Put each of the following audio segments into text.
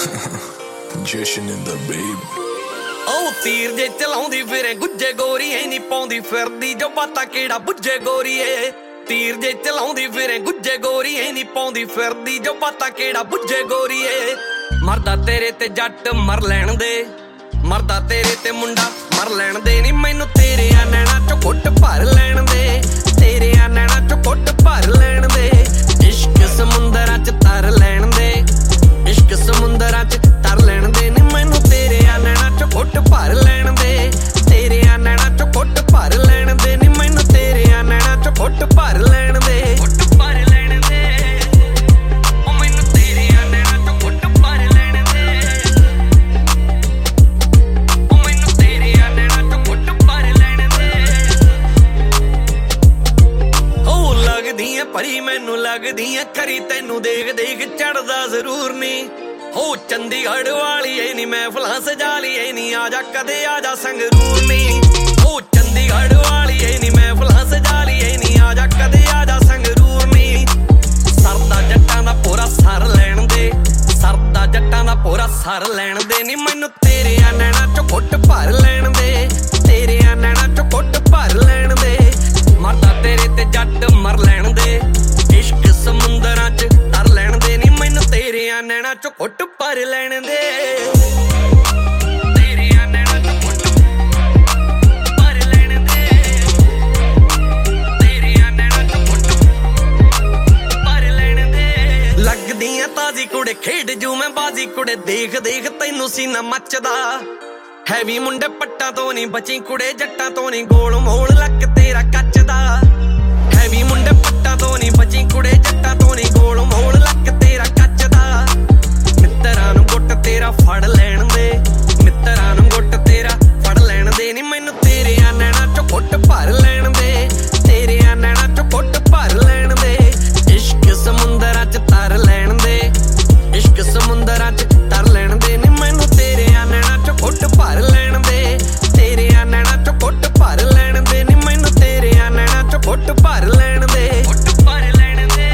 Jishin in the babe ਉਹ ਤੀਰ ਜੇ ਚਲਾਉਂਦੀ ਫਿਰੇ ਗੁੱਜੇ ਗੋਰੀਏ ਨਹੀਂ ਪਾਉਂਦੀ ਫਿਰਦੀ ਜੋ ਬਾਤਾਂ ਕਿਹੜਾ ਬੁੱਝੇ ਗੋਰੀਏ ਤੀਰ ਜੇ ਚਲਾਉਂਦੀ ਫਿਰੇ ਗੁੱਜੇ ਗੋਰੀਏ ਨਹੀਂ ਪਾਉਂਦੀ ਫਿਰਦੀ ਜੋ ਬਾਤਾਂ ਕਿਹੜਾ ਬੁੱਝੇ ਗੋਰੀਏ ਮਰਦਾ ਤੇਰੇ ਤੇ ਜੱਟ ਮਰ ਲੈਣ ਦੇ ਮਰਦਾ ਤੇਰੇ ਤੇ ਮੁੰਡਾ ਮਰ ਲੈਣ ਦੇ ਨਹੀਂ ਮੈਨੂੰ ਤੇਰੇ ਆ ਨੈਣਾ ਚੋਂ ਘੁੱਟ ਭਰ ਲੈਣ ਦੇ ਤੇਰੇ ਆ ਨੈਣਾ ਚੋਂ ਘੁੱਟ ਭਰ ਲੈਣ ਦੇ ਇਸ਼ਕ ਸਮੁੰਦਰਾਂ ਚ ਤਰ ਲੈਣ ਦੇ ਇਸ਼ਕ ਸਮੁੰਦਰਾਂ ਚ ਤਰ ਲੈਣ ਦੇ ਨਹੀਂ ਮੈਨੂੰ ਤੇਰੇ ਆ ਨੈਣਾ ਚੋਂ ਘੁੱਟ ਭਰ ਲੈਣ ਦੇ ਤੇਰੇ ਆ ਨੈਣਾ ਚੋਂ ਘੁੱਟ ਭਰ ਲੈਣ ਦੇ ਨਹੀਂ ਮੈਨੂੰ ਤੇਰੇ ਆ ਨੈਣਾ ਚੋਂ ਘੁੱਟ ਭਰ ਲੈਣ ਦੇ ਘੁੱਟ ਭਰ ਲੈਣ ਦੇ ਉਹ ਮੈਨੂੰ ਤੇਰੇ ਆ ਨੈਣਾ ਚੋਂ ਘੁੱਟ ਭਰ ਲੈਣ ਦੇ ਉਹ ਮੈਨੂੰ ਤੇਰੇ ਆ ਨੈਣਾ ਚੋਂ ਘੁੱਟ ਭਰ ਲੈਣ ਦੇ ਉਹ ਲੱਗਦੀ ਐ ਭਰੀ ਮੈਨੂੰ ਲੱਗਦੀ ਐ ਖਰੀ ਤੈਨੂੰ ਦੇਖ ਦੇਖ ਚੜਦਾ ਜ਼ਰੂਰ ਨਹੀਂ ਹੋ ਚੰਡੀਗੜ੍ਹ ਵਾਲੀ ਏ ਨੀ ਮਹਿਫਲਾਂ ਸਜਾ ਲਈ ਏ ਨੀ ਆਜਾ ਕਦੇ ਆਜਾ ਸੰਗਰੂਰ ਨੀ ਹੋ ਚੰਡੀਗੜ੍ਹ ਵਾਲੀ ਏ ਨੀ ਮਹਿਫਲਾਂ ਸਜਾ ਲਈ ਏ ਨੀ ਆਜਾ ਕਦੇ ਆਜਾ ਸੰਗਰੂਰ ਨੀ ਸਰਦਾ ਜੱਟਾਂ ਦਾ ਪੂਰਾ ਸਰ ਲੈਣ ਦੇ ਸਰਦਾ ਜੱਟਾਂ ਦਾ ਪੂਰਾ ਸਰ ਲੈਣ ਦੇ ਨੀ ਮੈਨੂੰ ਤੇਰੇ ਆ ਨੈਣਾ ਚੋਂ ਘੁੱਟ ਭਰ ਲੈਣ ਦੇ ਤੇਰੇ ਆ ਨੈਣਾ ਚੋਂ ਘੁੱਟ ਭਰ ਲੈਣ ਦੇ ਮਰਦਾ ਤੇਰੇ ਤੇ ਜੱਟ ਮਰ ਲੈਣ ਦੇ ਇਸ਼ਕ ਸਮੁੰਦਰਾਂ ਚ ਤਰ ਲੈਣ ਦੇ ਨੀ ਮੈਨੂੰ ਤੇਰੇ ਆ ਨੈਣਾ ਚੋਂ ਘੁੱਟ ਭਰ ਲੈਣ ਦੇ ਤੇਰੇ ਆ ਨੈਣਾ ਚੋਂ ਘੁੱਟ ਭਰ ਲੈਣ ਦੇ ਤੇਰੇ ਆ ਨੈਣਾ ਚੋਂ ਘੁੱਟ ਭਰ ਲੈਣ ਦੇ ਲੱਗਦੀਆਂ ਤਾਜ਼ੀ ਕੁੜੇ ਖੇਡ ਜੂ ਮੈਂ ਬਾਜ਼ੀ ਕੁੜੇ ਦੇਖ ਦੇਖ ਤੈਨੂੰ ਸੀਨਾ ਮੱਚਦਾ ਹੈਵੀ ਮੁੰਡੇ ਪੱਟਾਂ ਤੋਂ ਨਹੀਂ ਬਚੀ ਕੁੜੇ ਜੱਟਾਂ ਤੋਂ ਨਹੀਂ ਗੋਲ ਮੋਲ ਲੱਕ ਤੇਰਾ ਕੱਚ ਦਾ ਹੈਵੀ ਮੁੰਡੇ ਪੱਟਾਂ ਤੋਂ ਨਹੀਂ ਬਚੀ ਕੁੜੇ ਜੱਟਾਂ ਤੋਂ ਨਹੀਂ ਗੋਲ ਮੋਲ ਲੱਕ ਤੇਰਾ ਕੱਚ ਦਾ ਮਿੱਤਰਾਂ ਨੂੰ ਗੁੱਟ ਤੇਰਾ ਫੜ ਲੈਣ ਦੇ ਮਿੱਤਰਾਂ ਨੂੰ ਗੁੱਟ ਤੇਰਾ ਫੜ ਲੈਣ ਦੇ ਨਹੀਂ ਮੈਨੂੰ ਤੇਰੇ ਆ ਨੈਣਾ ਚੋਂ ਘੁੱਟ ਭਰ ਲੈਣ ਦੇ ਤੇਰੇ ਆ ਨੈਣਾ ਚੋਂ ਘੁੱਟ ਭਰ ਲੈਣ ਦੇ ਇਸ਼ਕ ਸਮੁੰਦਰਾਂ ਚ ਤਰ ਲੈਣ ਦੇ ਇਸ਼ਕ ਸਮੁੰਦਰਾਂ ਚ ਤਰ ਲੈਣ ਦੇ ਨਹੀਂ ਮੈਨੂੰ ਤੇਰੇ ਆ ਨੈਣਾ ਚੋਂ ਘੁੱਟ ਭਰ ਲੈਣ ਦੇ ਤੇਰੇ ਆ ਨੈਣਾ ਚੋਂ ਘੁੱਟ ਭਰ ਲੈਣ ਦੇ ਨਹੀਂ ਮੈਨੂੰ ਤੇਰੇ ਆ ਨੈਣਾ ਚੋਂ ਘੁੱਟ ਭਰ ਲੈਣ ਦੇ ਘੁੱਟ ਭਰ ਲੈਣ ਦੇ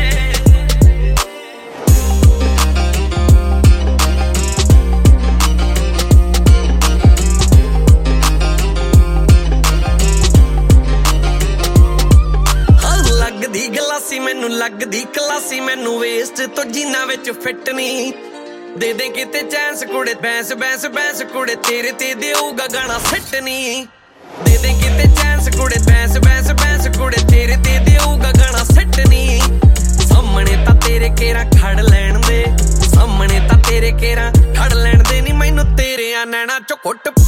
ਲੱਗਦੀ ਗਲਾਸੀ ਮੈਨੂੰ ਲੱਗਦੀ ਕਲਾਸੀ ਮੈਨੂੰ ਵੇਸਟ ਤੋਂ ਜਿੰਨਾ ਵਿੱਚ ਫਿੱਟ ਨਹੀਂ ਦੇ ਦੇ ਕਿਤੇ ਚਾਂਸ ਕੁੜੇ ਬੈਂਸ ਬੈਂਸ ਬੈਂਸ ਕੁੜੇ ਤੇਰੇ ਤੇ ਦੇਊਗਾ ਗਾਣਾ ਫਿੱਟ ਨਹੀਂ ਦੇ ਦੇ ਕਿਤੇ ਚਾਂਸ ਕੁੜੇ ਬੈਂਸ ਬੈਂਸ ਬੈਂਸ ਕੁੜੇ ਤੇਰੇ ਤੇ ਦੇਊਗਾ ਗਾਣਾ ਫਿੱਟ ਨਹੀਂ ਸਾਹਮਣੇ ਤਾਂ ਤੇਰੇ ਕੇਰਾ ਖੜ ਲੈਣ ਦੇ ਸਾਹਮਣੇ ਤਾਂ ਤੇਰੇ ਕੇਰਾ ਖੜ ਲੈਣ ਦੇ ਨਹੀਂ ਮੈਨੂੰ ਤੇਰੇ ਆ ਨੈਣਾ ਚੋਂ ਘੁੱਟ